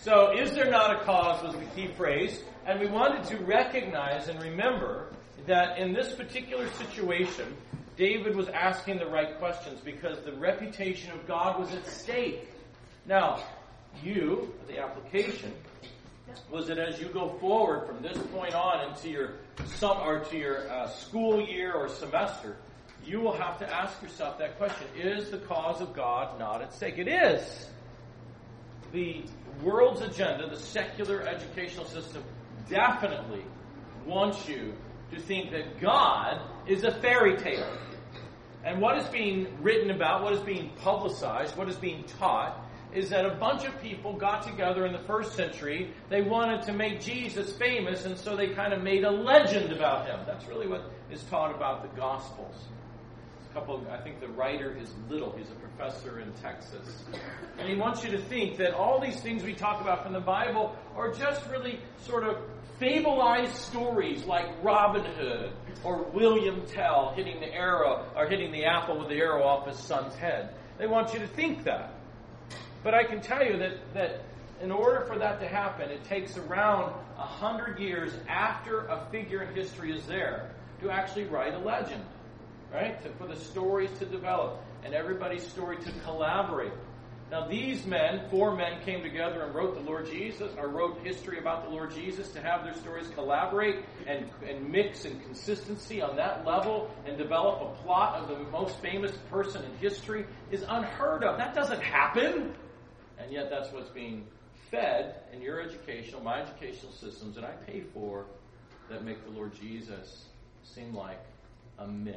So, is there not a cause was the key phrase. And we wanted to recognize and remember that in this particular situation, David was asking the right questions because the reputation of God was at stake. Now, the application, was that as you go forward from this point on into your school year or semester, you will have to ask yourself that question. Is the cause of God not at stake? It is. The world's agenda, the secular educational system, definitely wants you to think that God is a fairy tale. And what is being written about, what is being publicized, what is being taught, is that a bunch of people got together in the first century. They wanted to make Jesus famous, and so they kind of made a legend about him. That's really what is taught about the Gospels. I think the writer is Little. He's a professor in Texas. And he wants you to think that all these things we talk about from the Bible are just really sort of fableized stories like Robin Hood or William Tell hitting the apple with the arrow off his son's head. They want you to think that. But I can tell you that in order for that to happen, it takes around 100 years after a figure in history is there to actually write a legend, right? For the stories to develop and everybody's story to collaborate. Now these men, 4 men, came together and wrote the Lord Jesus, or wrote history about the Lord Jesus to have their stories collaborate and mix in consistency on that level and develop a plot of the most famous person in history is unheard of. That doesn't happen. And yet that's what's being fed in your educational, my educational systems that I pay for that make the Lord Jesus seem like a myth.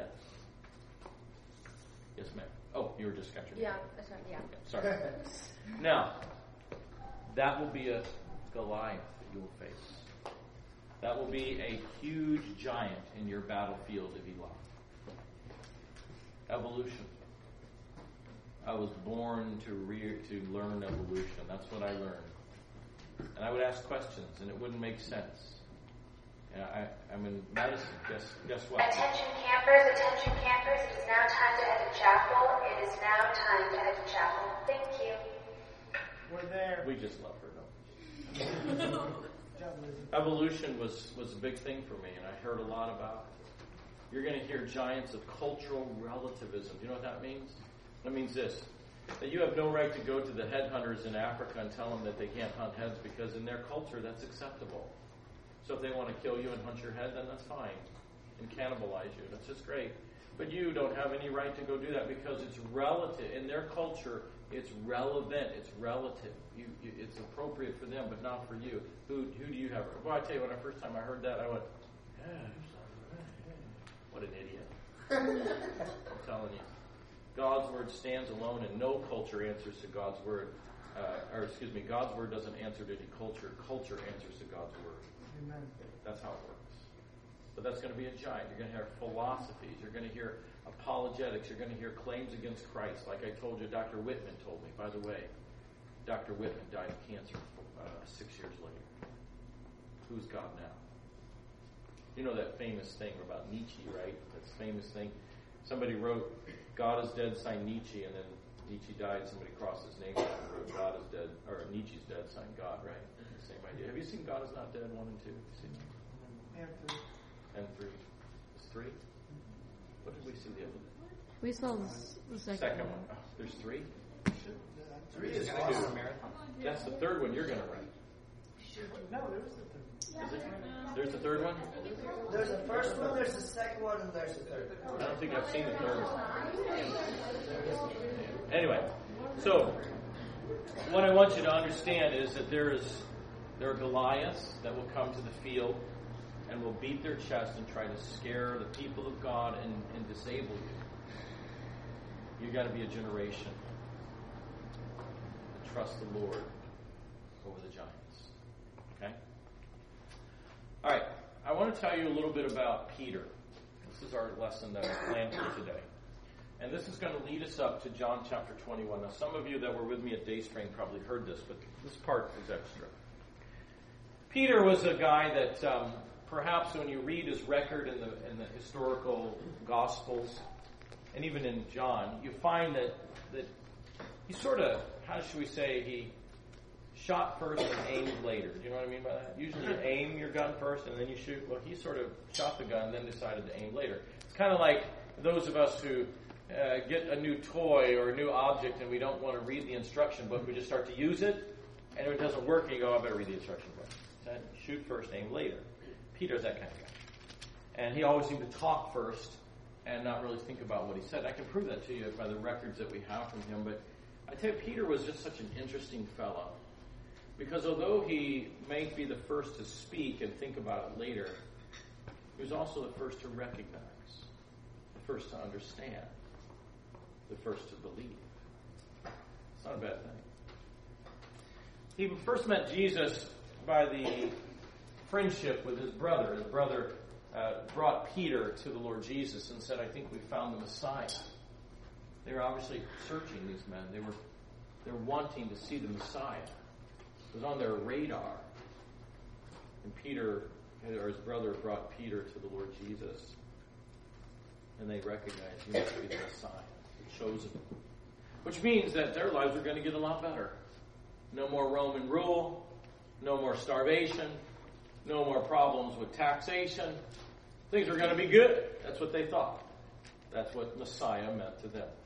Yes, ma'am. Oh, you were just got your Yeah, that's right, yeah. Sorry. Now, that will be a Goliath that you will face. That will be a huge giant in your battlefield of Elah. Evolution. I was born to learn evolution. That's what I learned. And I would ask questions, and it wouldn't make sense. I'm in medicine. Guess what? Attention campers, it is now time to head to chapel. It is now time to head to chapel. Thank you. We're there. We just love her, don't we? Evolution was a big thing for me, and I heard a lot about it. You're going to hear giants of cultural relativism. Do you know what that means? That means this, that you have no right to go to the headhunters in Africa and tell them that they can't hunt heads because in their culture that's acceptable. So if they want to kill you and hunt your head, then that's fine. And cannibalize you. That's just great. But you don't have any right to go do that because it's relative. In their culture, it's relevant. It's relative. It's appropriate for them, but not for you. Who do you have? Well, I tell you, when the first time I heard that, I went, what an idiot. I'm telling you. God's word stands alone and no culture answers to God's word. God's word doesn't answer to any culture. Culture answers to God's word. Amen. That's how it works. But that's going to be a giant. You're going to hear philosophies. You're going to hear apologetics. You're going to hear claims against Christ. Like I told you, Dr. Whitman told me. By the way, Dr. Whitman died of cancer 6 years later. Who's God now? You know that famous thing about Nietzsche, right? That famous thing. Somebody wrote, God is dead, sign Nietzsche, and then Nietzsche died, somebody crossed his name out and wrote, God is dead, or Nietzsche's dead, sign God, right? Same idea. Have you seen God is Not Dead 1 and 2? Have you seen that? And 3. It's 3? What did we see the other day? We saw the second one. Oh, there's 3? 3 is awesome. That's the third one you're going to write. No, there was the third. Is it? There's the third one? There's the first one, there's the second one, and there's the third one. I don't think I've seen the third one. Anyway, so what I want you to understand is that there are Goliaths that will come to the field and will beat their chest and try to scare the people of God and disable you. You've got to be a generation that trusts the Lord over the giants. Okay? All right. I want to tell you a little bit about Peter. This is our lesson that I planned for today. And this is going to lead us up to John chapter 21. Now, some of you that were with me at Dayspring probably heard this, but this part is extra. Peter was a guy that perhaps when you read his record in the historical Gospels, and even in John, you find that he sort of, how should we say, shot first and aimed later. Do you know what I mean by that? Usually you aim your gun first and then you shoot. Well, he sort of shot the gun and then decided to aim later. It's kind of like those of us who get a new toy or a new object and we don't want to read the instruction book. We just start to use it, and if it doesn't work, you go, I better read the instruction book. So shoot first, aim later. Peter's that kind of guy. And he always seemed to talk first and not really think about what he said. I can prove that to you by the records that we have from him. But I tell you, Peter was just such an interesting fellow. Because although he may be the first to speak and think about it later, he was also the first to recognize, the first to understand, the first to believe. It's not a bad thing. He first met Jesus by the friendship with his brother. His brother brought Peter to the Lord Jesus and said, I think we found the Messiah. They were obviously searching, these men. They were wanting to see the Messiah. It was on their radar. And Peter, or his brother, brought Peter to the Lord Jesus. And they recognized he must be the Messiah, the chosen one. Which means that their lives are going to get a lot better. No more Roman rule. No more starvation. No more problems with taxation. Things are going to be good. That's what they thought. That's what Messiah meant to them.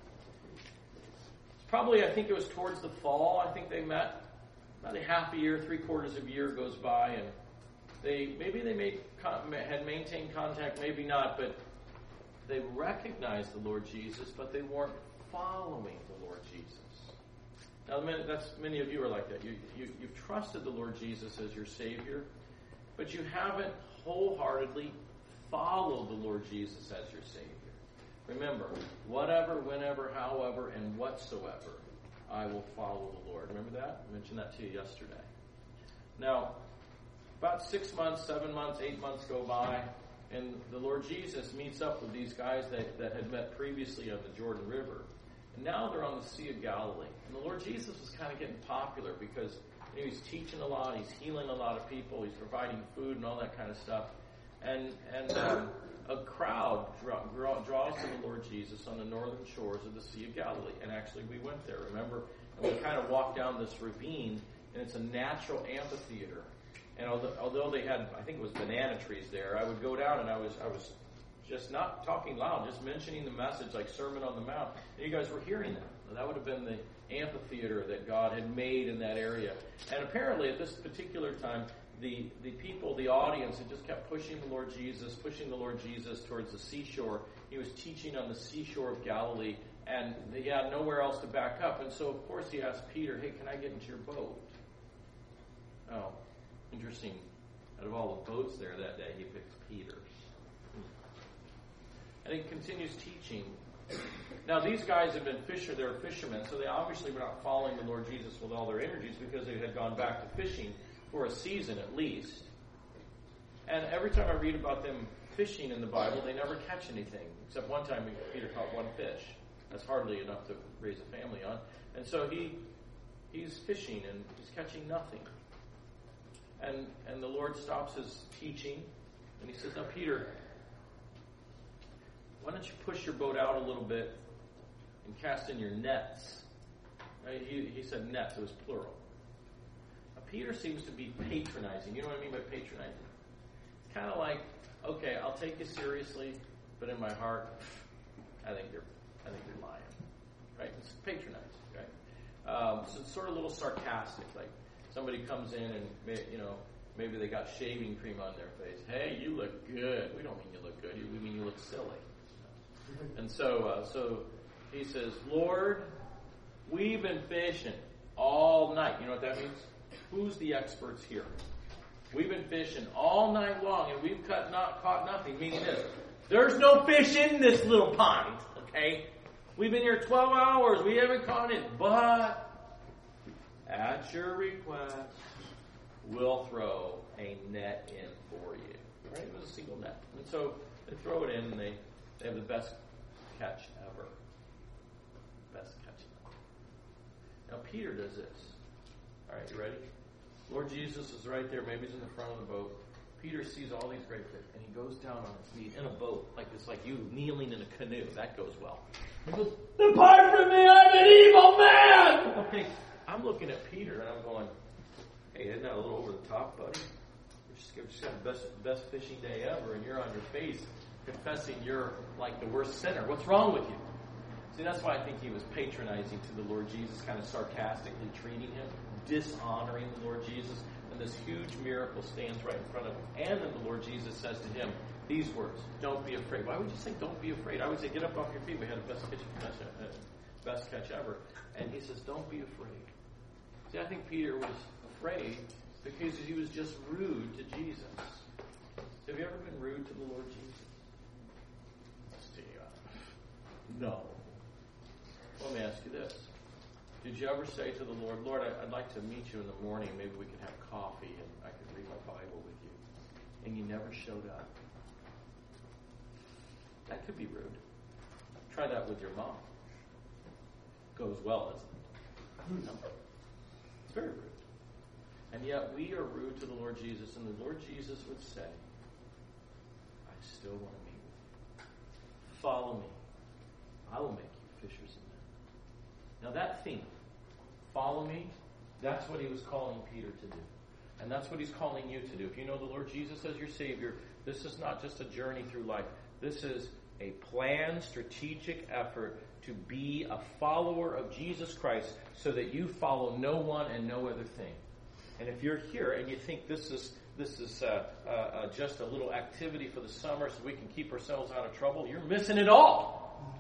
Probably, I think it was towards the fall. I think they met. About a half a year, 3/4 of a year goes by, and they had maintained contact, maybe not, but they recognized the Lord Jesus, but they weren't following the Lord Jesus. Now, many of you are like that. You've trusted the Lord Jesus as your Savior, but you haven't wholeheartedly followed the Lord Jesus as your Savior. Remember, whatever, whenever, however, and whatsoever, I will follow the Lord. Remember that? I mentioned that to you yesterday. Now, about 6 months, 7 months, 8 months go by, and the Lord Jesus meets up with these guys that had met previously on the Jordan River. And now they're on the Sea of Galilee. And the Lord Jesus was kind of getting popular because he's teaching a lot, he's healing a lot of people, he's providing food and all that kind of stuff. And a crowd draws to the Lord Jesus on the northern shores of the Sea of Galilee. And actually we went there, remember? And we kind of walked down this ravine, and it's a natural amphitheater. And although they had, I think it was banana trees there, I would go down and I was just not talking loud, just mentioning the message like Sermon on the Mount. And you guys were hearing that. That would have been the amphitheater that God had made in that area. And apparently at this particular time, the people, the audience, had just kept pushing the Lord Jesus towards the seashore. He was teaching on the seashore of Galilee, and they had nowhere else to back up. And so, of course, he asked Peter, hey, can I get into your boat? Oh, interesting. Out of all the boats there that day, he picks Peter's. And he continues teaching. Now, these guys have been they were fishermen, so they obviously were not following the Lord Jesus with all their energies because they had gone back to fishing for a season at least. And every time I read about them fishing in the Bible, they never catch anything. Except one time Peter caught one fish. That's hardly enough to raise a family on. And so he's fishing and he's catching nothing. And the Lord stops his teaching and he says, now Peter, why don't you push your boat out a little bit and cast in your nets? He said nets, it was plural. Now, Peter seems to be patronizing. You know what I mean by patronizing? It's kind of like, okay, I'll take you seriously, but in my heart, I think you're lying. Right? It's patronizing, right? So it's sort of a little sarcastic, like somebody comes in and, maybe they got shaving cream on their face. Hey, you look good. We don't mean you look good. We mean you look silly. And so he says, Lord, we've been fishing all night. You know what that means? Who's the experts here? We've been fishing all night long, and we've caught nothing. Meaning this, there's no fish in this little pond, okay? We've been here 12 hours. We haven't caught it. But at your request, we'll throw a net in for you. Right? It was a single net. And so they throw it in, and they have the best catch ever. Best catch ever. Now, Peter does this. All right, you ready? Lord Jesus is right there. Maybe he's in the front of the boat. Peter sees all these great fish, and he goes down on his knees in a boat, like it's like you kneeling in a canoe. That goes well. He goes, depart from me, I'm an evil man! Okay, I'm looking at Peter and I'm going, hey, isn't that a little over the top, buddy? You're just having the best fishing day ever, and you're on your face confessing you're like the worst sinner. What's wrong with you? See, that's why I think he was patronizing to the Lord Jesus, kind of sarcastically treating him, dishonoring the Lord Jesus. And this huge miracle stands right in front of him. And then the Lord Jesus says to him these words, don't be afraid. Why would you say don't be afraid? I would say get up off your feet. We had the best catch ever. And he says don't be afraid. See, I think Peter was afraid because he was just rude to Jesus. Have you ever been rude to the Lord Jesus? No. Let me ask you this. Did you ever say to the Lord, Lord, I'd like to meet you in the morning. Maybe we could have coffee and I could read my Bible with you. And you never showed up. That could be rude. Try that with your mom. Goes well, isn't it? No. It's very rude. And yet we are rude to the Lord Jesus. And the Lord Jesus would say, I still want to meet with you. Follow me. I will make you fishers of men. Now that theme, follow me, that's what he was calling Peter to do. And that's what he's calling you to do. If you know the Lord Jesus as your Savior, this is not just a journey through life. This is a planned, strategic effort to be a follower of Jesus Christ so that you follow no one and no other thing. And if you're here and you think this is just a little activity for the summer so we can keep ourselves out of trouble, you're missing it all.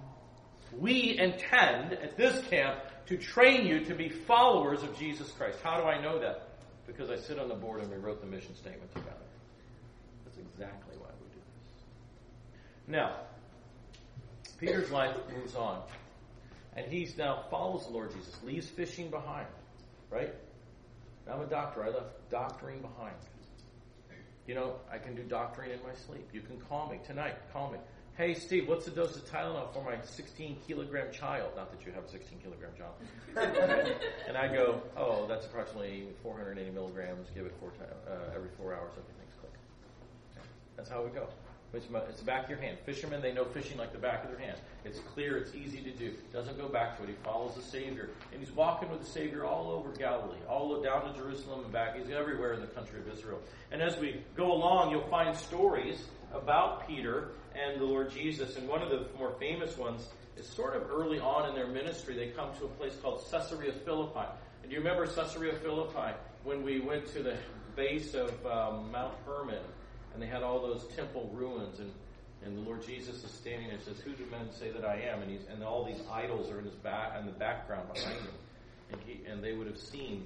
We intend at this camp to train you to be followers of Jesus Christ. How do I know that? Because I sit on the board and we wrote the mission statement together. That's exactly why we do this. Now, Peter's life moves on. And he's now follows the Lord Jesus, leaves fishing behind. Right? I'm a doctor. I left doctoring behind. You know, I can do doctoring in my sleep. You can call me tonight. Call me. Hey, Steve, what's the dose of Tylenol for my 16-kilogram child? Not that you have a 16-kilogram child. And I go, oh, that's approximately 480 milligrams. Give it every 4 hours. Everything's click. That's how we go. It's the back of your hand. Fishermen, they know fishing like the back of their hand. It's clear. It's easy to do. Doesn't go back to it. He follows the Savior. And he's walking with the Savior all over Galilee, all down to Jerusalem and back. He's everywhere in the country of Israel. And as we go along, you'll find stories about Peter and the Lord Jesus. And one of the more famous ones is sort of early on in their ministry. They come to a place called Caesarea Philippi. And do you remember Caesarea Philippi when we went to the base of Mount Hermon and they had all those temple ruins and the Lord Jesus is standing there and says, who do men say that I am? And all these idols are in the background behind him. And they would have seen,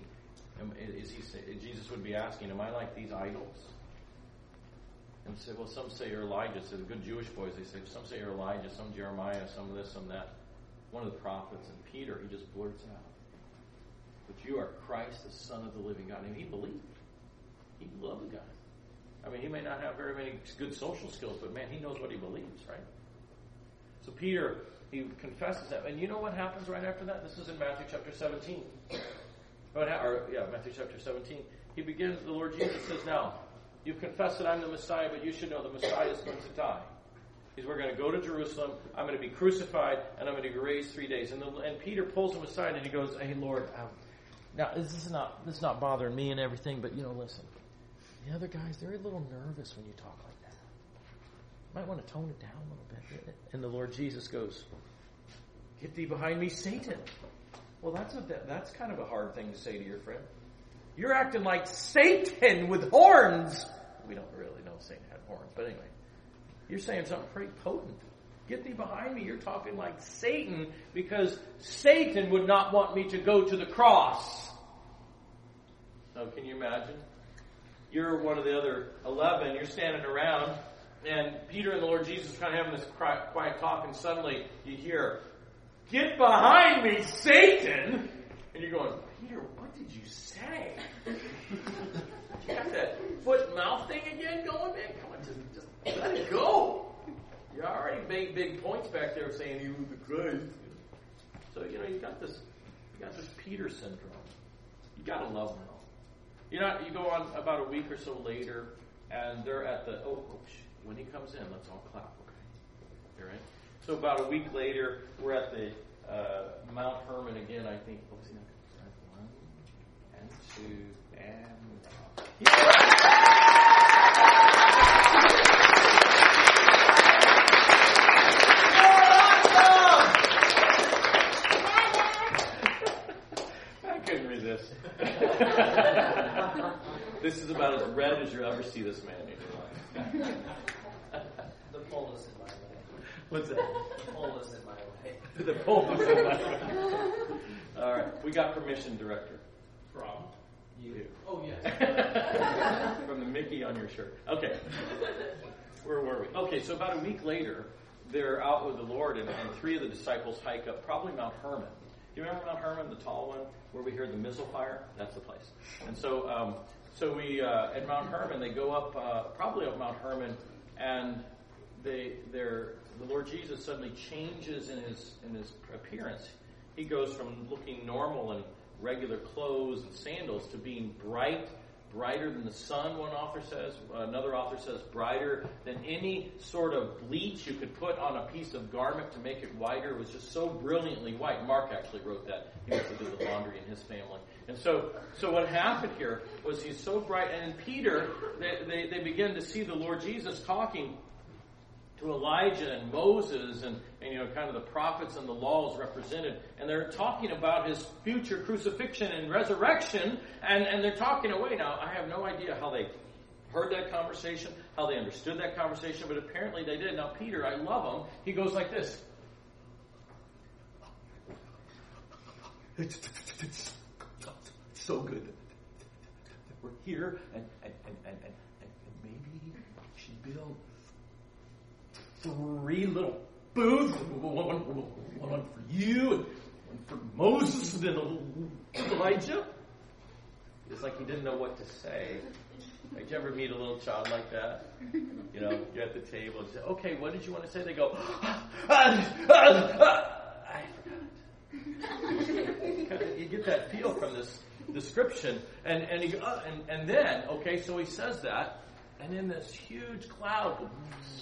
Jesus would be asking, am I like these idols? And say, well, some say you're Elijah. So the good Jewish boys, they say, some say you're Elijah, some Jeremiah, some this, some that. One of the prophets. And Peter, he just blurts out, but you are Christ, the Son of the living God. And he believed. He loved the guy. I mean, he may not have very many good social skills, but man, he knows what he believes, right? So Peter, he confesses that. And you know what happens right after that? This is in Matthew chapter 17. Matthew chapter 17. He begins, the Lord Jesus says, now, you've confessed that I'm the Messiah, but you should know the Messiah is going to die. We're going to go to Jerusalem, I'm going to be crucified, and I'm going to be raised 3 days. And Peter pulls him aside and he goes, hey, Lord, now this is not bothering me and everything, but listen. The other guys, they're a little nervous when you talk like that. You might want to tone it down a little bit. And the Lord Jesus goes, get thee behind me, Satan. Well, that's kind of a hard thing to say to your friend. You're acting like Satan with horns. We don't really know Satan had horns, but anyway. You're saying something pretty potent. Get thee behind me. You're talking like Satan because Satan would not want me to go to the cross. Now, can you imagine? You're one of the other 11. You're standing around, and Peter and the Lord Jesus are kind of having this quiet talk, and suddenly you hear, get behind me, Satan! And you're going, Peter, what did you say? You got that foot-mouth thing again going, man? Come on, just let it go. You already made big points back there saying you were the Christ. So, you got this Peter syndrome. You got to love them. You go on about a week or so later, and they're at the, when he comes in, let's all clap, okay? All right? So about a week later, we're at the Mount Hermon again, I think. What was he? 2, and I couldn't resist. This is about as red as you'll ever see this man in your life. The pole is in my way. What's that? The pole is in my way. The pole is in my way. All right, we got permission, Director. From You. Oh, yes. From the Mickey on your shirt. Okay. Where were we? Okay, so about a week later, they're out with the Lord, and 3 of the disciples hike up, probably Mount Hermon. Do you remember Mount Hermon, the tall one, where we hear the missile fire? That's the place. And so we at Mount Hermon, they go up, probably up Mount Hermon, and the Lord Jesus suddenly changes in his appearance. He goes from looking normal in regular clothes and sandals to being brighter than the sun, one author says. Another author says brighter than any sort of bleach you could put on a piece of garment to make it whiter. It was just so brilliantly white. Mark actually wrote that. He used to do the laundry in his family. And so what happened here was he's so bright. And in Peter, they begin to see the Lord Jesus talking to Elijah and Moses and kind of the prophets and the laws represented. And they're talking about his future crucifixion and resurrection, and they're talking away. Now, I have no idea how they heard that conversation, how they understood that conversation, but apparently they did. Now, Peter, I love him. He goes like this. It's so good that we're here, and maybe we should build 3 little booths, one for you, and one for Moses, and then Elijah. It's like he didn't know what to say. Did you ever meet a little child like that? You're at the table and say, okay, what did you want to say? They go, I forgot. You get that feel from this description. And then, okay, so he says that, and then this huge cloud goes,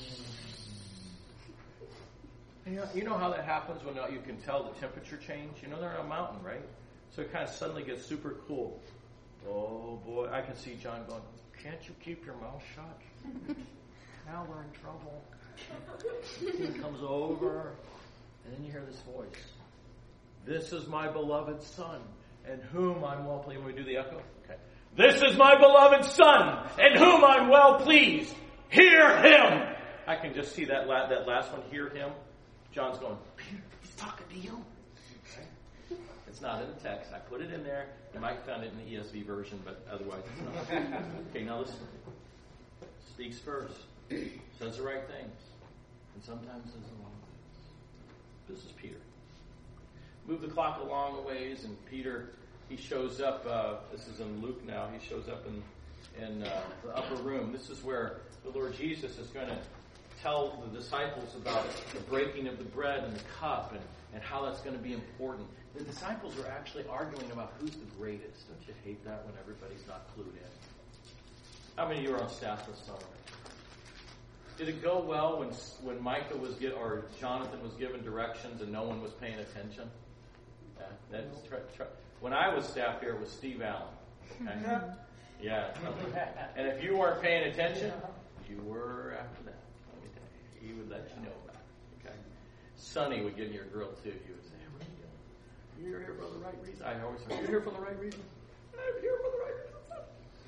you know how that happens when you can tell the temperature change? They're on a mountain, right? So it kind of suddenly gets super cool. Oh, boy. I can see John going, can't you keep your mouth shut? Now we're in trouble. He comes over, and then you hear this voice. This is my beloved Son, in whom I'm well pleased. When we do the echo? Okay. This is my beloved Son, in whom I'm well pleased. Hear him! I can just see that last one, hear him. John's going, Peter, he's talking to you. Okay. It's not in the text. I put it in there. You might find it in the ESV version, but otherwise it's not. Okay, now listen. Speaks first. Says the right things. And sometimes says the wrong things. This is Peter. Move the clock along a ways, and Peter, he shows up. This is in Luke now. He shows up in the upper room. This is where the Lord Jesus is going to tell the disciples about the breaking of the bread and the cup and how that's going to be important. The disciples are actually arguing about who's the greatest. Don't you hate that when everybody's not clued in? How many of you are on staff this summer? Did it go well when Micah or Jonathan was given directions and no one was paying attention? Yeah, when I was staff here, it was Steve Allen. Okay? Yeah. And if you weren't paying attention, you were after that. He would let you know about it. Okay. Sonny would get in your grill too. He would say, hey, what are you doing? You're here for the right reason. I always say, you're here for the right reason. I'm here for the right reason.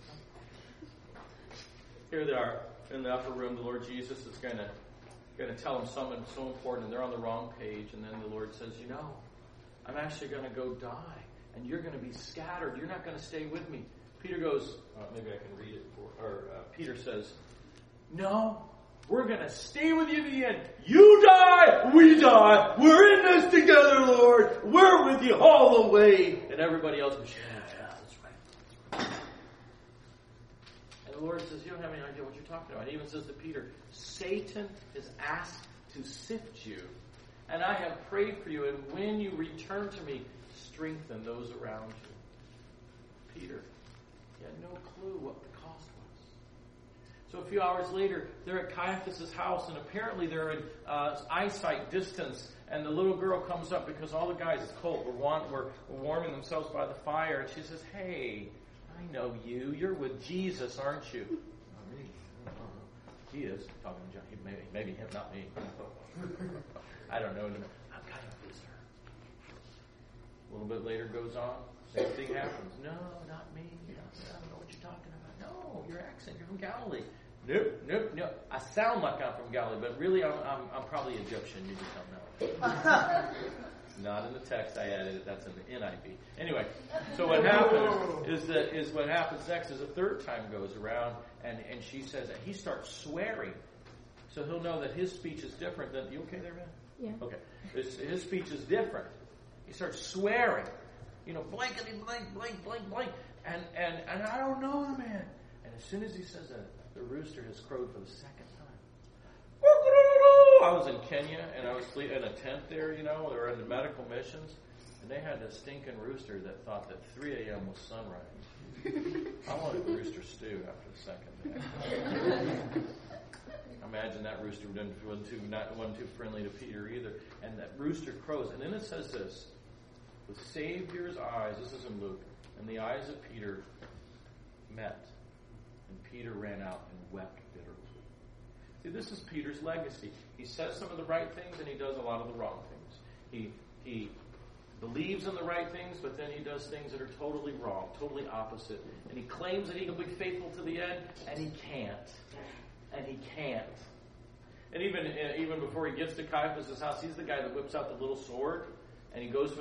Here they are in the upper room. The Lord Jesus is going to tell them something so important, and they're on the wrong page. And then the Lord says, I'm actually going to go die, and you're going to be scattered. You're not going to stay with me. Peter goes, maybe I can read it. Peter says, no. We're going to stay with you to the end. You die, we die. We're in this together, Lord. We're with you all the way. And everybody else goes, yeah, that's right. And the Lord says, you don't have any idea what you're talking about. He even says to Peter, Satan is asked to sift you. And I have prayed for you. And when you return to me, strengthen those around you. Peter, he had no clue what the cost was. So a few hours later, they're at Caiaphas' house, and apparently they're in eyesight distance, and the little girl comes up because all the guys, it's cold, were warming themselves by the fire, and she says, hey, I know you. You're with Jesus, aren't you? Not me. He is. Talking to John. Maybe him, not me. I don't know. I'm kind of a visitor. A little bit later goes on. Same thing happens. No, not me. I don't know what you're talking about. No, your accent. You're from Galilee. Nope. I sound like I'm from Galilee, but really I'm probably Egyptian. You just don't know. Not in the text I added it. That's in the NIV. Anyway, so what happens is what happens next is a third time goes around, and she says that he starts swearing. So he'll know that his speech is different than... You okay there, man? Yeah. Okay. His speech is different. He starts swearing. Blankety blank, blank, blank, blank. And I don't know the man. And as soon as he says that, the rooster has crowed for the second time. I was in Kenya, and I was in a tent there, they were in the medical missions, and they had this stinking rooster that thought that 3 a.m. was sunrise. I wanted rooster stew after the second day. Imagine that rooster wasn't too friendly to Peter either. And that rooster crows. And then it says this, the Savior's eyes, this is in Luke, and the eyes of Peter met. And Peter ran out and wept bitterly. See, this is Peter's legacy. He says some of the right things and he does a lot of the wrong things. He believes in the right things, but then he does things that are totally wrong, totally opposite. And he claims that he can be faithful to the end, and he can't. And he can't. And even before he gets to Caiaphas' house, he's the guy that whips out the little sword, and he goes for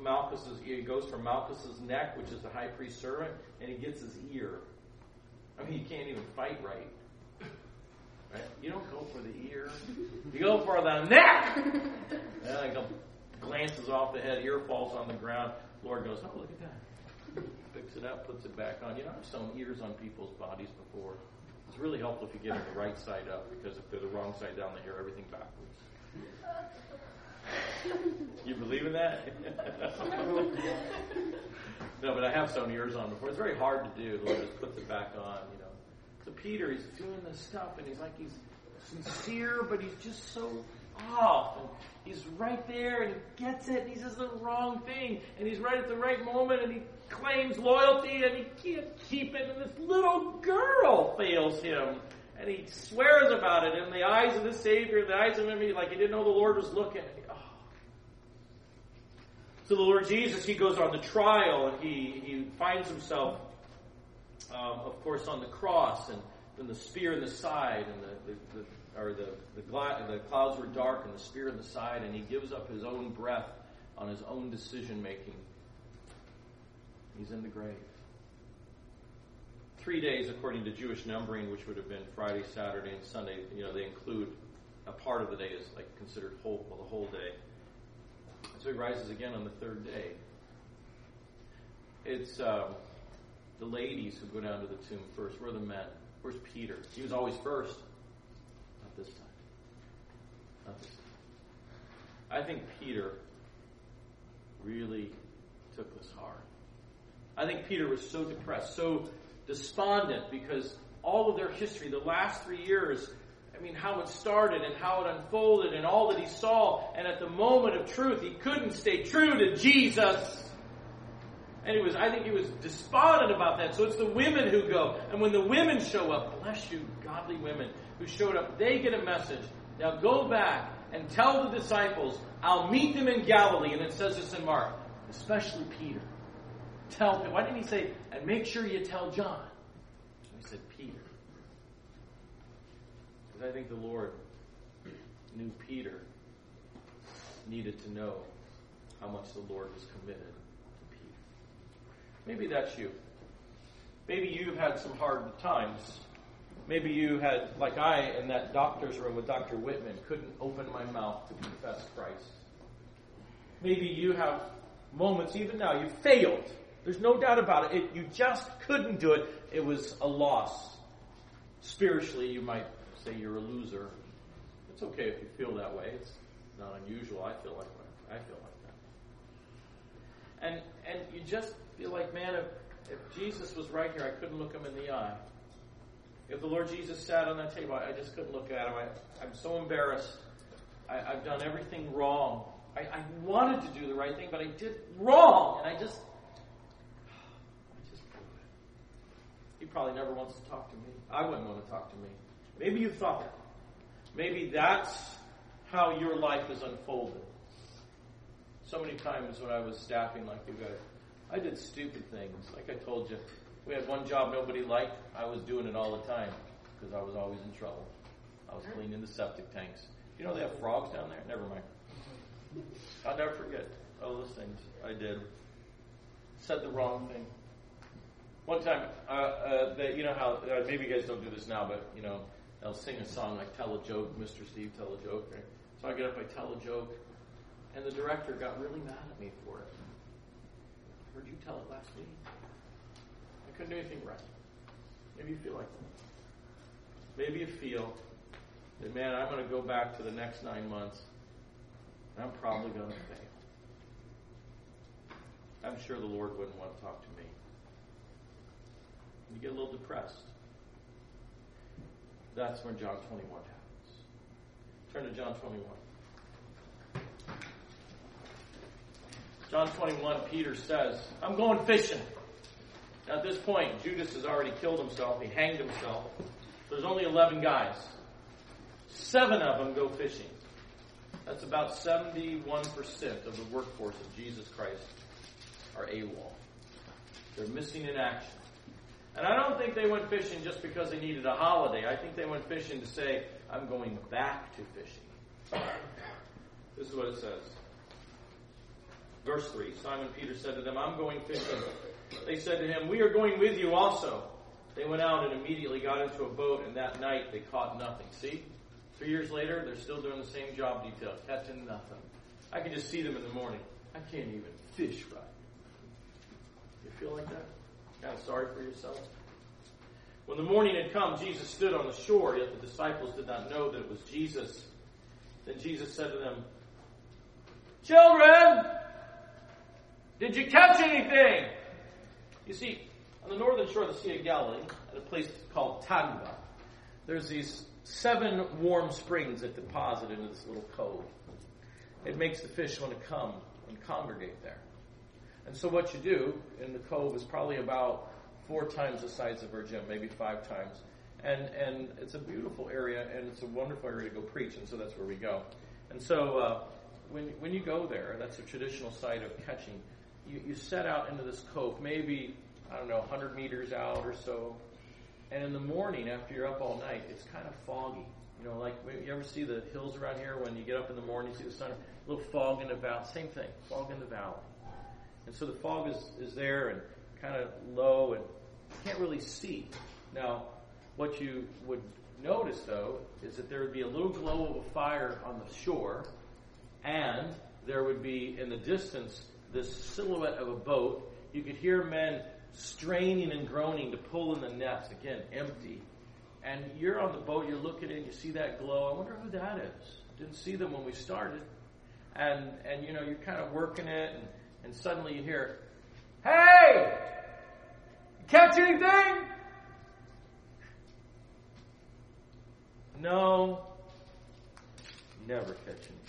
Malchus's neck, which is the high priest's servant, and he gets his ear. I mean, you can't even fight right. You don't go for the ear. You go for the neck! And he glances off the head, ear falls on the ground. Lord goes, oh, look at that. Picks it up, puts it back on. I've sewn ears on people's bodies before. It's really helpful if you get it the right side up, because if they're the wrong side down, they hear everything backwards. You believe in that? No, but I have sewn ears on before. It's very hard to do. The Lord just puts it back on, So Peter, he's doing this stuff, and he's sincere, but he's just so off. And he's right there, and he gets it, and he says the wrong thing, and he's right at the right moment, and he claims loyalty, and he can't keep it, and this little girl fails him, and he swears about it in the eyes of the Savior, in the eyes of him, like he didn't know the Lord was looking. So the Lord Jesus, he goes on the trial, and he finds himself, of course, on the cross, and then the spear in the side, and the clouds were dark, and the spear in the side, and he gives up his own breath on his own decision making. He's in the grave. 3 days, according to Jewish numbering, which would have been Friday, Saturday, and Sunday. They include a part of the day is considered the whole day. So he rises again on the third day. It's the ladies who go down to the tomb first. Where are the men? Where's Peter? He was always first. Not this time. Not this time. I think Peter really took this hard. I think Peter was so depressed, so despondent, because all of their history, the last 3 years, how it started and how it unfolded and all that he saw, and at the moment of truth, he couldn't stay true to Jesus. And I think he was despondent about that. So it's the women who go. And when the women show up, bless you, godly women who showed up, they get a message. Now go back and tell the disciples, I'll meet them in Galilee. And it says this in Mark, especially Peter. Tell him. Why didn't he say, and make sure you tell John? He said Peter. Because I think the Lord knew Peter needed to know how much the Lord was committed to Peter. Maybe that's you. Maybe you've had some hard times. Maybe you had, like I, in that doctor's room with Dr. Whitman, couldn't open my mouth to confess Christ. Maybe you have moments, even now, you failed. There's no doubt about it. You just couldn't do it. It was a loss. Spiritually, you might say you're a loser. It's okay if you feel that way. It's not unusual. I feel like that. And you just feel like, man, if Jesus was right here, I couldn't look him in the eye. If the Lord Jesus sat on that table, I just couldn't look at him. I'm so embarrassed. I've done everything wrong. I wanted to do the right thing, but I did wrong. And I just blew it. He probably never wants to talk to me. I wouldn't want to talk to me. Maybe you thought that. Maybe that's how your life is unfolded. So many times when I was staffing like you guys, I did stupid things. Like I told you, we had one job nobody liked. I was doing it all the time because I was always in trouble. I was cleaning the septic tanks. You know they have frogs down there? Never mind. I'll never forget all those things I did. Said the wrong thing. One time, you know how, maybe you guys don't do this now, but, you know, they'll sing a song like Tell a Joke, Mr. Steve, tell a joke, right? So I get up, I tell a joke, and the director got really mad at me for it. I heard you tell it last week. I couldn't do anything right. Maybe you feel like that. Maybe you feel that, man, I'm going to go back to the next 9 months, and I'm probably going to fail. I'm sure the Lord wouldn't want to talk to me. You get a little depressed. That's when John 21 happens. Turn to John 21. John 21, Peter says, I'm going fishing. Now at this point, Judas has already killed himself. He hanged himself. There's only 11 guys. 7 of them go fishing. That's about 71% of the workforce of Jesus Christ are AWOL. They're missing in action. And I don't think they went fishing just because they needed a holiday. I think they went fishing to say, I'm going back to fishing. This is what it says. Verse 3, Simon Peter said to them, I'm going fishing. They said to him, we are going with you also. They went out and immediately got into a boat, and that night they caught nothing. See? 3 years later, they're still doing the same job details, catching nothing. I can just see them in the morning. I can't even fish right. You feel like that? Kind of sorry for yourself? When the morning had come, Jesus stood on the shore, yet the disciples did not know that it was Jesus. Then Jesus said to them, Children, did you catch anything? You see, on the northern shore of the Sea of Galilee, at a place called Tagba, there's these 7 warm springs that deposit into this little cove. It makes the fish want to come and congregate there. And so what you do in the cove is probably about 4 times the size of our gym, maybe 5 times. And it's a beautiful area, and it's a wonderful area to go preach, and so that's where we go. And so when you go there, that's a traditional site of catching. You set out into this cove, maybe, 100 meters out or so. And in the morning, after you're up all night, it's kind of foggy. You know, like you ever see the hills around here when you get up in the morning, you see the sun, a little fog in the valley. Same thing, fog in the valley. And so the fog is there and kind of low and you can't really see. Now, what you would notice, though, is that there would be a little glow of a fire on the shore, and there would be, in the distance, this silhouette of a boat. You could hear men straining and groaning to pull in the nets. Again, empty. And you're on the boat, you're looking in, you see that glow. I wonder who that is. Didn't see them when we started. And you know, you're kind of working it, and suddenly you hear, Hey! Catch anything? No. Never catch anything.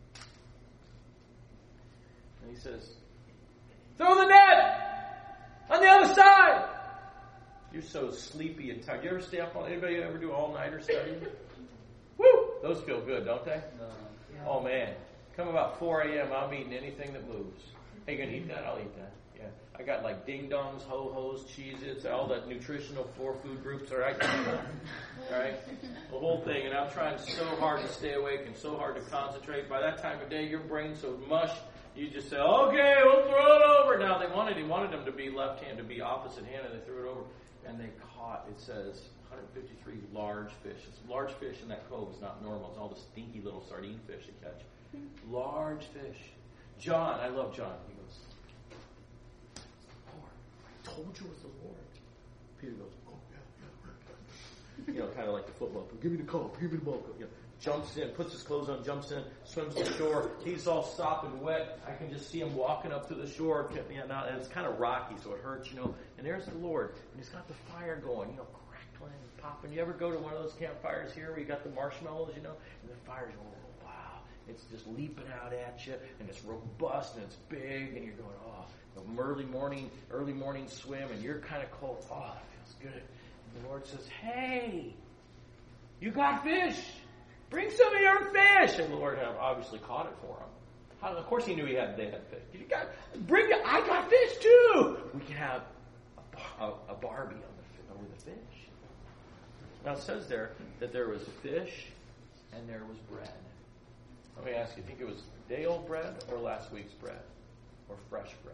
And he says, Throw the net! On the other side! You're so sleepy and tired. You ever stay up anybody ever do all-nighter study? Woo! Those feel good, don't they? No. Yeah. Oh, man. Come about 4 a.m., I'm eating anything that moves. Hey, you gonna eat that? I'll eat that. Yeah. I got like ding-dongs, ho-hos, Cheez-Its, all the nutritional 4 food groups. All right? All right? The whole thing. And I'm trying so hard to stay awake and so hard to concentrate. By that time of day, your brain's so mush, you just say, okay, we'll throw it over. Now, he wanted them to be left-handed, to be opposite hand, and they threw it over. And they caught, it says, 153 large fish. It's large fish in that cove is not normal. It's all the stinky little sardine fish you catch. Large fish. John, I love John. He goes, Lord, I told you it was the Lord. Peter goes, oh, yeah. You know, kind of like the football. Give me the call. Give me the ball. You know, jumps in, puts his clothes on, jumps in, swims to the shore. He's all sopping wet. I can just see him walking up to the shore. And it's kind of rocky, so it hurts, you know. And there's the Lord. And he's got the fire going, you know, crackling and popping. You ever go to one of those campfires here where you got the marshmallows, you know, and the fire's going, wow. It's just leaping out at you, and it's robust, and it's big, and you're going, oh, early morning swim, and you're kind of cold. Oh, that feels it's good. And the Lord says, hey, you got fish. Bring some of your fish. And the Lord had obviously caught it for him. Of course he knew they had fish. I got fish too. We can have a Barbie over the fish. Now it says there that there was fish and there was bread. Let me ask you, think it was day-old bread or last week's bread? Or fresh bread?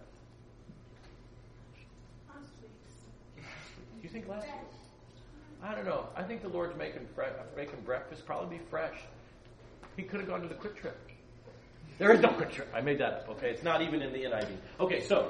Last week's. Do you think last week? I don't know. I think the Lord's making breakfast probably be fresh. He could have gone to the Quick Trip. There is no Quick Trip. I made that up, okay? It's not even in the NIV. Okay, so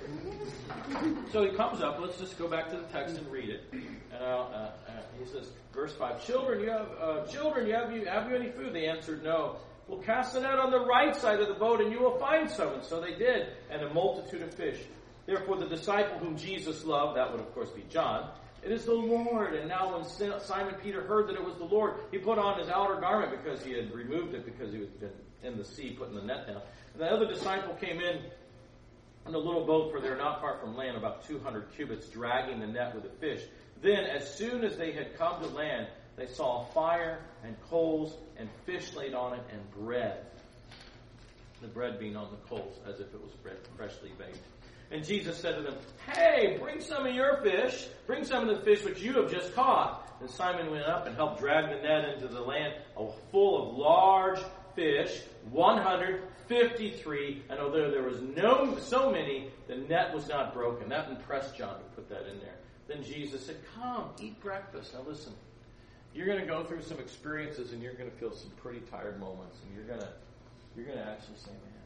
it comes up. Let's just go back to the text and read it. He says, verse 5, Children, have you any food? They answered, no. Well, cast the net on the right side of the boat, and you will find some. And so they did, and a multitude of fish. Therefore, the disciple whom Jesus loved, that would of course be John, it is the Lord. And now when Simon Peter heard that it was the Lord, he put on his outer garment because he had removed it because he had been in the sea putting the net down. And the other disciple came in the little boat, for they were not far from land, about 200 cubits, dragging the net with the fish. Then, as soon as they had come to land, they saw fire and coals and fish laid on it and bread. The bread being on the coals as if it was bread freshly baked. And Jesus said to them, hey, bring some of your fish. Bring some of the fish which you have just caught. And Simon went up and helped drag the net into the land full of large fish, 153. And although there was so many, the net was not broken. That impressed John to put that in there. Then Jesus said, come, eat breakfast. Now listen, you're going to go through some experiences and you're going to feel some pretty tired moments. And you're going to actually say, man,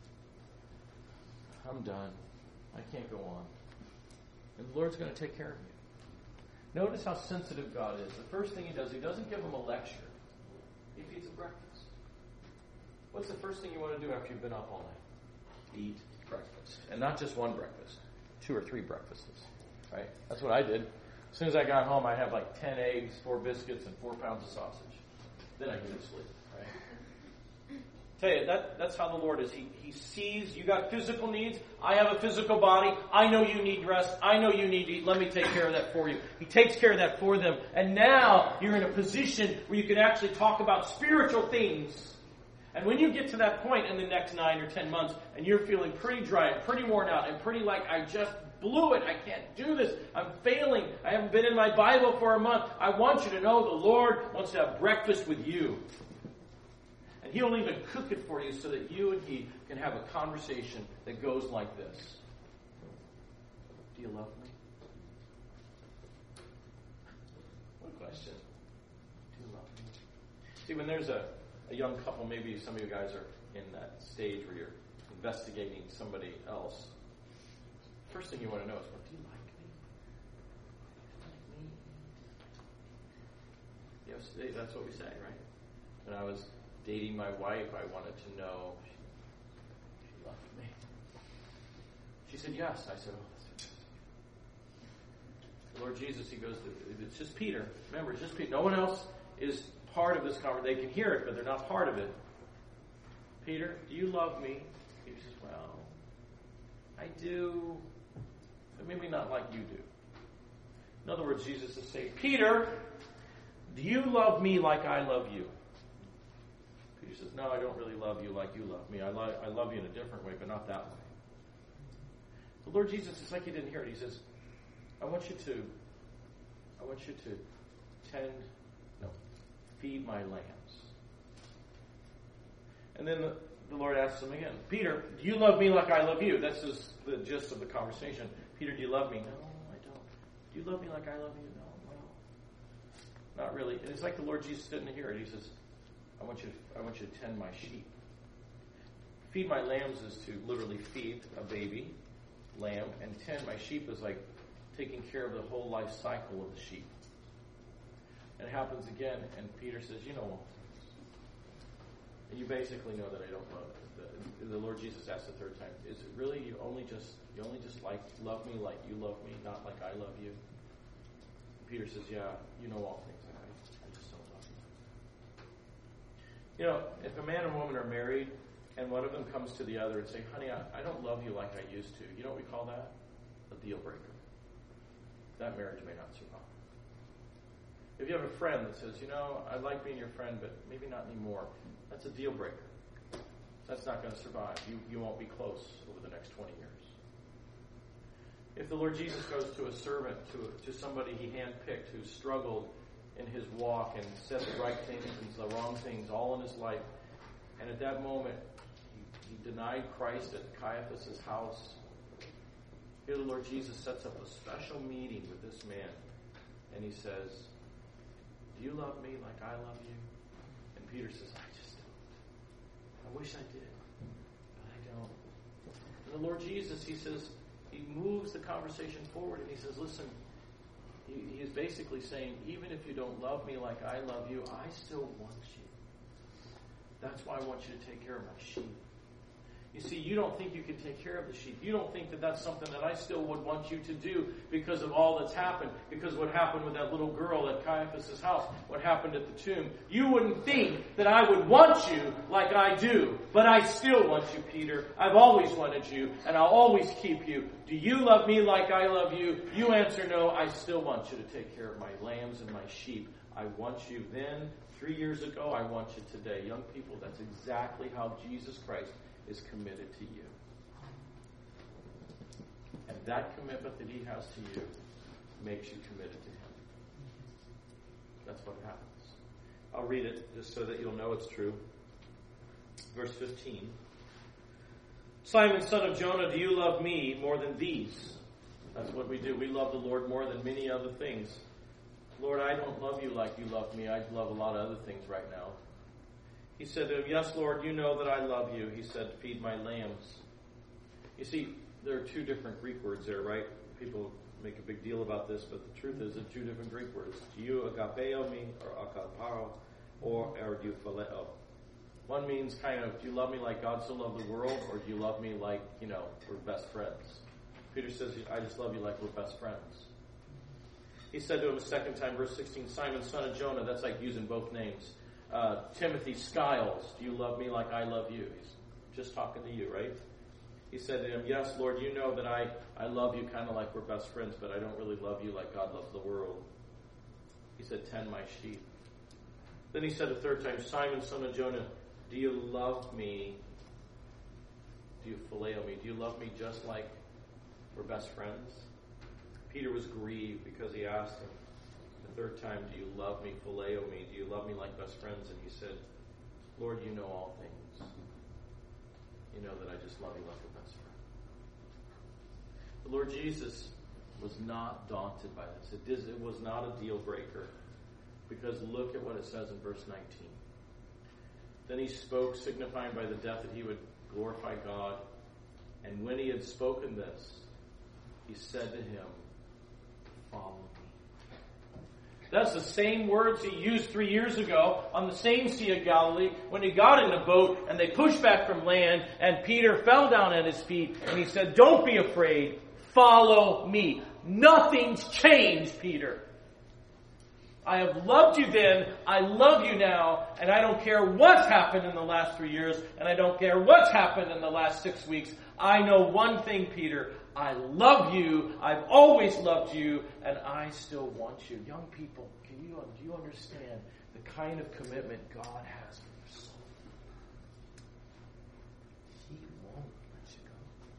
I'm done. I can't go on. And the Lord's going to take care of you. Notice how sensitive God is. The first thing he does, he doesn't give them a lecture. He feeds them breakfast. What's the first thing you want to do after you've been up all night? Eat breakfast. And not just one breakfast. 2 or 3 breakfasts. Right? That's what I did. As soon as I got home, I had like 10 eggs, 4 biscuits, and 4 pounds of sausage. Then I go to sleep. Right? Tell you, that's how the Lord is. He sees you got physical needs. I have a physical body. I know you need rest. I know you need to eat. Let me take care of that for you. He takes care of that for them. And now you're in a position where you can actually talk about spiritual things. And when you get to that point in the next 9 or 10 months, and you're feeling pretty dry, and pretty worn out, and pretty like, I just blew it. I can't do this. I'm failing. I haven't been in my Bible for a month. I want you to know the Lord wants to have breakfast with you. And He'll even cook it for you so that you and He can have a conversation that goes like this. Do you love me? What question? Do you love me? See, when there's a young couple, maybe some of you guys are in that stage where you're investigating somebody else. First thing you want to know is, well, do you like me? Yes, that's what we say, right? When I was dating my wife, I wanted to know she loved me. She said yes. I said, oh, that's it. The Lord Jesus, He goes, it's just Peter. Remember, it's just Peter. No one else is part of this conversation. They can hear it, but they're not part of it. Peter, do you love me? Peter says, well, I do, but maybe not like you do. In other words, Jesus is saying, Peter, do you love me like I love you? Peter says, no, I don't really love you like you love me. I love you in a different way, but not that way. The Lord Jesus is like He didn't hear it. He says, I want you to feed my lambs. And then the Lord asks him again, Peter, do you love me like I love you? That's just the gist of the conversation. Peter, do you love me? No, I don't. Do you love me like I love you? No, well, not really. And it's like the Lord Jesus didn't hear it. He says, I want you to tend my sheep. Feed my lambs is to literally feed a baby lamb, and tend my sheep is like taking care of the whole life cycle of the sheep. And it happens again, and Peter says, you know, and you basically know that I don't love it. The Lord Jesus asked the third time, is it really you only just love me like you love me, not like I love you? Peter says, yeah, you know all things. I just don't love you. You know, if a man and woman are married, and one of them comes to the other and say, honey, I don't love you like I used to. You know what we call that? A deal breaker. that marriage may not survive. If you have a friend that says, I like being your friend, but maybe not anymore, that's a deal breaker. That's not going to survive. You won't be close over the next 20 years. If the Lord Jesus goes to a servant, to somebody he handpicked who struggled in his walk and said the right things and the wrong things all in his life, and at that moment he denied Christ at Caiaphas' house, here the Lord Jesus sets up a special meeting with this man, and he says, do you love me like I love you? And Peter says, I just don't. I wish I did, but I don't. And the Lord Jesus, he says, he moves the conversation forward and he says, listen, he is basically saying, even if you don't love me like I love you, I still want you. That's why I want you to take care of my sheep. You see, you don't think you can take care of the sheep. You don't think that that's something that I still would want you to do because of all that's happened, because what happened with that little girl at Caiaphas' house, what happened at the tomb. You wouldn't think that I would want you like I do, but I still want you, Peter. I've always wanted you, and I'll always keep you. Do you love me like I love you? You answer no. I still want you to take care of my lambs and my sheep. I want you then, 3 years ago, I want you today. Young people, that's exactly how Jesus Christ is committed to you. And that commitment that he has to you makes you committed to him. That's what happens. I'll read it just so that you'll know it's true. Verse 15. Simon, son of Jonah, do you love me more than these? That's what we do. We love the Lord more than many other things. Lord, I don't love you like you love me. I love a lot of other things right now. He said to him, yes, Lord, you know that I love you. He said, feed my lambs. You see, there are two different Greek words there, right? People make a big deal about this, but the truth is there are two different Greek words. Do you agapeo me, or akaparo, or do you phileo? One means kind of, do you love me like God so loved the world, or do you love me like, we're best friends? Peter says, I just love you like we're best friends. He said to him a second time, verse 16, Simon, son of Jonah, that's like using both names. Timothy Skiles, do you love me like I love you? He's just talking to you, right? He said to him, yes, Lord, you know that I love you kind of like we're best friends, but I don't really love you like God loves the world. He said, tend my sheep. Then he said a third time, Simon, son of Jonah, do you love me? Do you phileo me? Do you love me just like we're best friends? Peter was grieved because he asked him the third time, do you love me, phileo me? Do you love me like best friends? And he said, Lord, you know all things. You know that I just love you like a best friend. The Lord Jesus was not daunted by this. It was not a deal breaker. Because look at what it says in verse 19. Then he spoke, signifying by the death that he would glorify God. And when he had spoken this, he said to him, follow me. That's the same words he used 3 years ago on the same Sea of Galilee when he got in the boat and they pushed back from land and Peter fell down at his feet and he said, don't be afraid, follow me. Nothing's changed, Peter. I have loved you then, I love you now, and I don't care what's happened in the last 3 years, and I don't care what's happened in the last 6 weeks. I know one thing, Peter. I love you, I've always loved you, and I still want you. Young people, do you understand the kind of commitment God has for your soul? He won't let you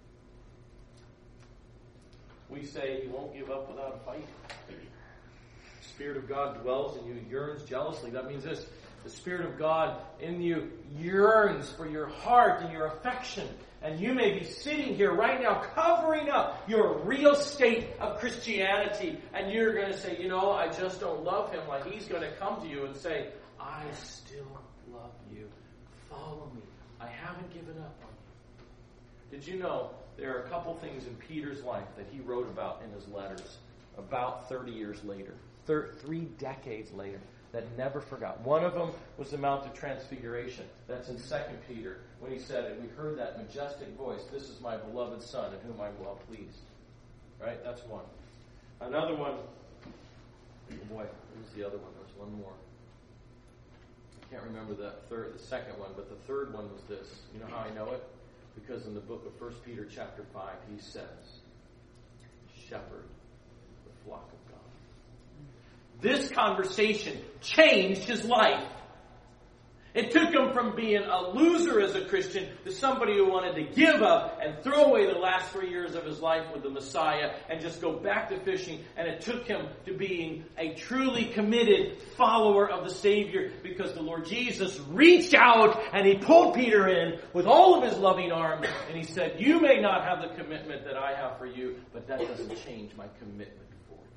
go. We say he won't give up without a fight. The Spirit of God dwells in you, yearns jealously. That means this. The Spirit of God in you yearns for your heart and your affection. And you may be sitting here right now covering up your real state of Christianity. And you're going to say, I just don't love him. Like he's going to come to you and say, I still love you. Follow me. I haven't given up on you. Did you know there are a couple things in Peter's life that he wrote about in his letters about 30 years later? 3 decades later, that never forgot. One of them was the Mount of Transfiguration. That's in 2 Peter, when he said, and we heard that majestic voice, this is my beloved Son, in whom I'm well pleased. Right? That's one. Another one, oh boy, who's the other one? There's one more. I can't remember the second one, but the third one was this. You know how I know it? Because in the book of 1 Peter chapter 5, he says, shepherd the flock of God. This conversation changed his life. It took him from being a loser as a Christian to somebody who wanted to give up and throw away the last 3 years of his life with the Messiah and just go back to fishing. And it took him to being a truly committed follower of the Savior, because the Lord Jesus reached out and he pulled Peter in with all of his loving arms and he said, "You may not have the commitment that I have for you, but that doesn't change my commitment for you."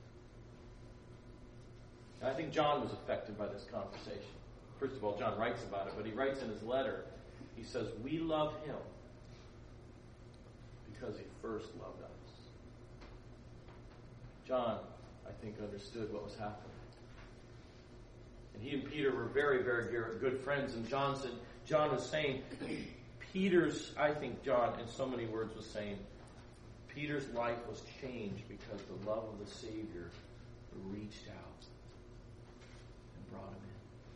And I think John was affected by this conversation. First of all, John writes about it, but he writes in his letter, he says, "We love him because he first loved us." John, I think, understood what was happening. And he and Peter were very, very good friends. And John was saying, I think John, in so many words, was saying, Peter's life was changed because the love of the Savior reached out and brought him in.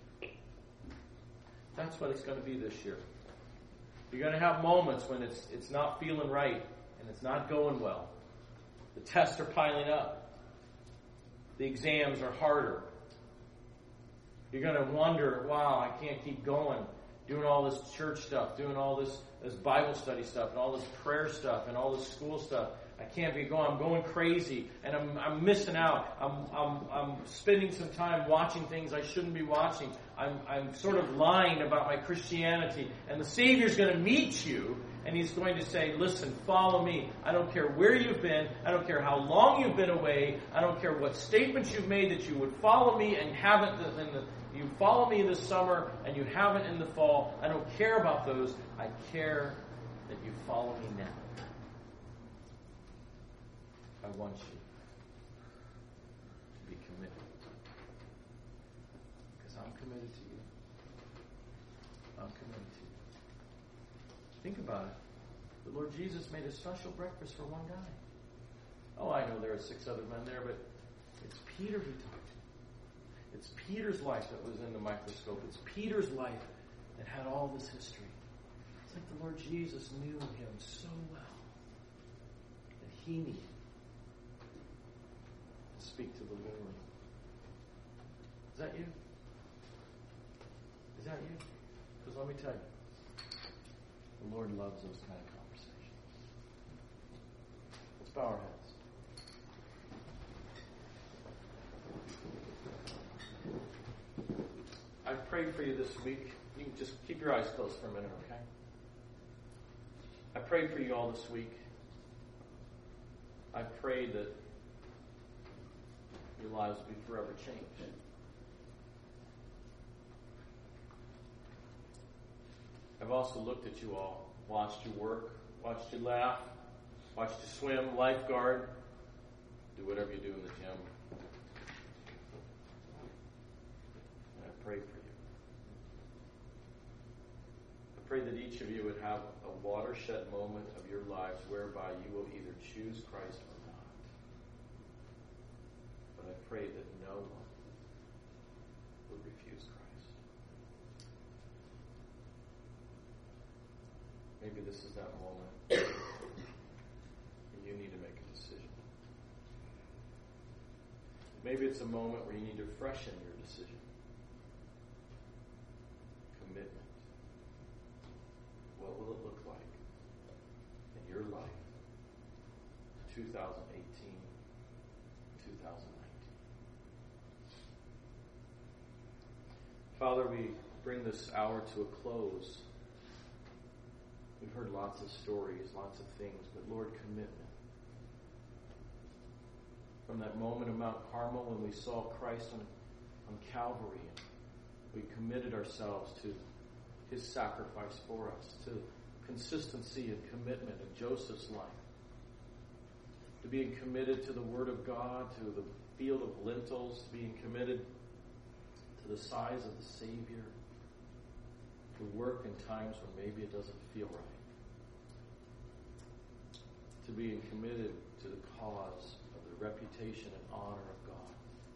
That's what it's going to be this year. You're going to have moments when it's not feeling right and it's not going well. The tests are piling up. The exams are harder. You're going to wonder, wow, I can't keep going, doing all this church stuff, doing all this Bible study stuff, and all this prayer stuff, and all this school stuff. I can't be going. I'm going crazy, and I'm missing out. I'm spending some time watching things I shouldn't be watching. I'm sort of lying about my Christianity. And the Savior's going to meet you, and He's going to say, "Listen, follow me. I don't care where you've been. I don't care how long you've been away. I don't care what statements you've made that you would follow me and haven't. You follow me this summer and you haven't in the fall. I don't care about those. I care that you follow me now. I want you to be committed, because I'm committed to you. I'm committed to you." Think about it. The Lord Jesus made a special breakfast for one guy. Oh, I know there are 6 other men there, but it's Peter he talked to. It's Peter's life that was in the microscope. It's Peter's life that had all this history. It's like the Lord Jesus knew him so well that he needed to speak to the Lord. Is that you? Is that you? Because let me tell you, the Lord loves those kind of conversations. Let's bow our heads. I've prayed for you this week. You can just keep your eyes closed for a minute, okay? I prayed for you all this week. I prayed that your lives would be forever changed. I've also looked at you all, watched you work, watched you laugh, watched you swim, lifeguard, do whatever you do in the gym. And I prayed for you. I pray that each of you would have a watershed moment of your lives whereby you will either choose Christ or not. But I pray that no one would refuse Christ. Maybe this is that moment where you need to make a decision. Maybe it's a moment where you need to freshen your decision. Commitment. What will it look like in your life, 2018, 2019? Father, we bring this hour to a close. We've heard lots of stories, lots of things, but Lord, commitment. From that moment of Mount Carmel when we saw Christ on Calvary, we committed ourselves to His sacrifice for us, to consistency and commitment in Joseph's life, to being committed to the Word of God, to the field of lentils, to being committed to the size of the Savior, to work in times when maybe it doesn't feel right, to being committed to the cause of the reputation and honor of God.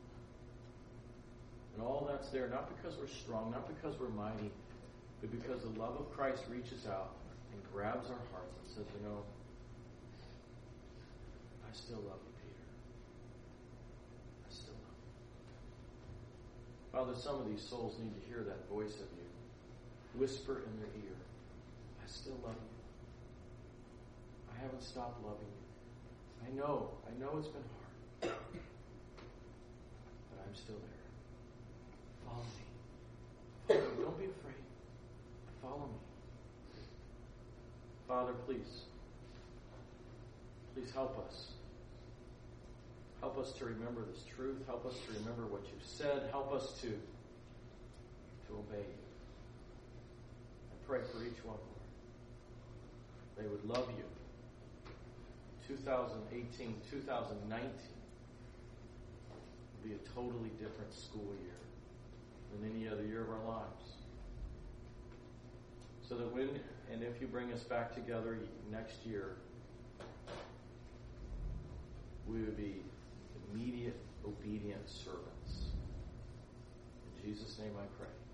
And all that's there, not because we're strong, not because we're mighty, but because the love of Christ reaches out and grabs our hearts and says, I still love you, Peter. Father, some of these souls need to hear that voice of you. Whisper in their ear, I still love you. I haven't stopped loving you. I know it's been hard. But I'm still there. Follow me. Follow me. Don't be afraid. Follow me. Father, please help us. Help us to remember this truth. Help us to remember what you've said. Help us to obey you. I pray for each one, Lord. They would love you. 2018, 2019 will be a totally different school year than any other year of our lives. So that when and if you bring us back together next year, we would be immediate, obedient servants. In Jesus' name I pray.